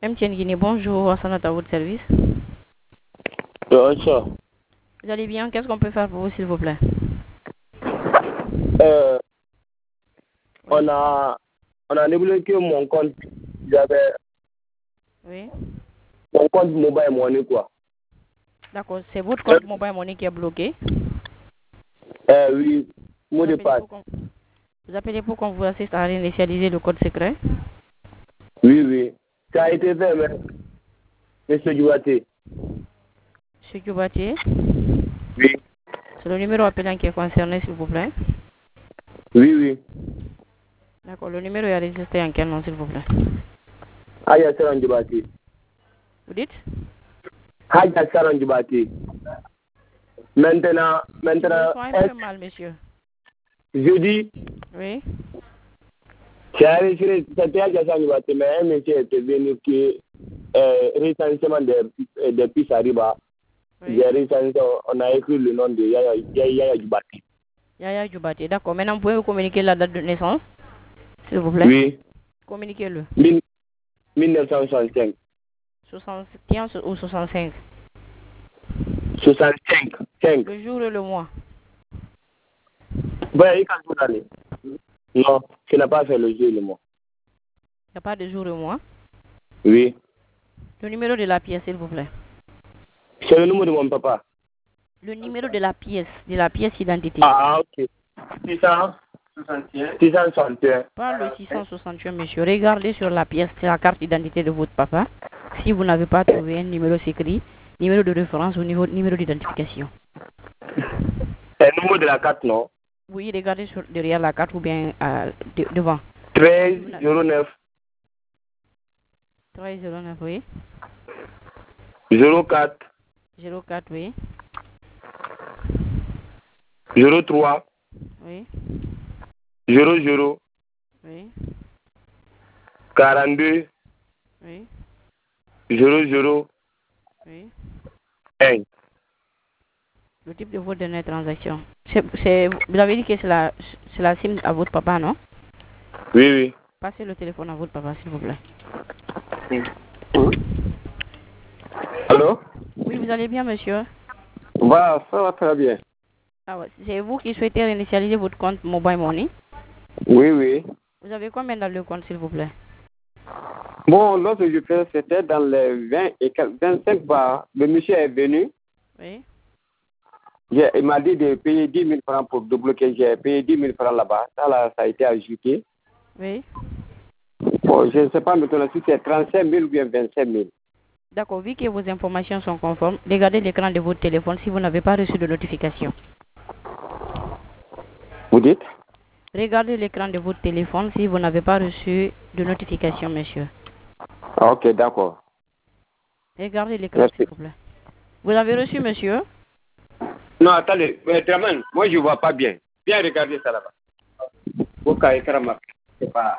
MTN Guinée, bonjour, Hassan à votre service. Ça. Vous allez bien? Qu'est-ce qu'on peut faire pour vous, s'il vous plaît? On a débloqué mon compte. J'avais Oui. mon compte Mobile Money, quoi. D'accord, c'est votre compte Mobile Money qui est bloqué? Oui, mot de passe. Vous appelez pour qu'on vous assiste à réinitialiser le code secret? Oui. Ça a été fait, mais Monsieur Duaté. Monsieur Djoubatier? Oui. C'est le numéro appelant qui est concerné, s'il vous plaît? Oui. D'accord, le numéro est enregistré en quel nom, s'il vous plaît? Aya Saran Duaté. Vous dites? Aya Saran Duaté. Maintenant. Je vous sens un peu mal, monsieur. Je dis. Oui. C'était Aya Saran Duaté, mais un monsieur était venu qui recensement des pistes à Riba. Oui. On a écrit le nom de Yaya Dubaté. Yaya Djoubatier, d'accord. Maintenant, vous pouvez vous communiquer la date de naissance, s'il vous plaît? Oui. Communiquez-le. 1965. 61 ou 65? 65. Le jour et le mois. Ben, il faut aller. Non, tu n'as pas fait le jour et le mois. Il n'y a pas de jour et mois? Oui. Le numéro de la pièce, s'il vous plaît. C'est le numéro de mon papa. Le numéro de la pièce identité. Ah, ok. 661. Pas le 661, monsieur. Regardez sur la pièce, c'est la carte d'identité de votre papa. Si vous n'avez pas trouvé un numéro s'écrit, numéro de référence ou numéro d'identification. C'est le numéro de la carte, non? Oui, regardez derrière la carte ou bien devant. 1309. 1309, oui. 04. 04, oui. 03. Oui. 00. Oui. 42. Oui. 00. Oui. 1. Le type de votre dernière transaction. Vous avez dit que c'est la SIM à votre papa, non? Oui. Passez le téléphone à votre papa, s'il vous plaît. Allô? Oui, vous allez bien, monsieur? Ça va très bien. Ah ouais. C'est vous qui souhaitez réinitialiser votre compte Mobile Money? Oui. Vous avez combien dans le compte, s'il vous plaît? Bon, lorsque je fais, c'était dans les 20 et 25 bars. Le monsieur est venu. Oui. Il m'a dit de payer 10 000 francs pour débloquer. J'ai payé 10 000 francs là-bas. Ça a été ajouté. Oui. Bon, je ne sais pas maintenant si c'est 35 000 ou bien 25 000. D'accord, vu que vos informations sont conformes, regardez l'écran de votre téléphone si vous n'avez pas reçu de notification. Vous dites? Regardez l'écran de votre téléphone si vous n'avez pas reçu de notification, monsieur. Ok, d'accord. Regardez l'écran, s'il vous plaît. Vous avez reçu, monsieur? Non, attendez, Draman, moi je ne vois pas bien. Viens regarder ça là-bas. C'est pas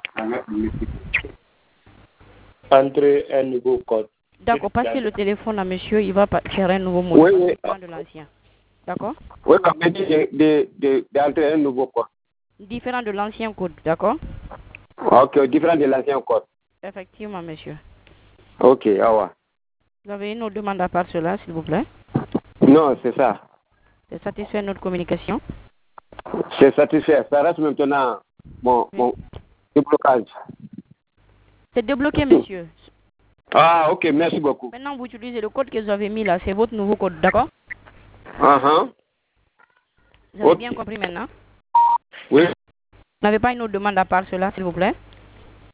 entrer un nouveau code. D'accord, passez le téléphone à monsieur, il va faire un nouveau mot différent de l'ancien. D'accord? Oui, comme il dit d'entrer un nouveau code. Différent de l'ancien code, d'accord? Ok, différent de l'ancien code. Effectivement, monsieur. Ok, au revoir. Vous avez une autre demande à part cela, s'il vous plaît? Non, c'est ça. C'est satisfait notre communication? C'est satisfait. Ça reste maintenant mon déblocage. C'est débloqué, monsieur. Ah, ok, merci beaucoup. Maintenant, vous utilisez le code que vous avez mis là, c'est votre nouveau code, d'accord? Vous avez bien compris maintenant? Oui. Vous n'avez pas une autre demande à part cela, s'il vous plaît?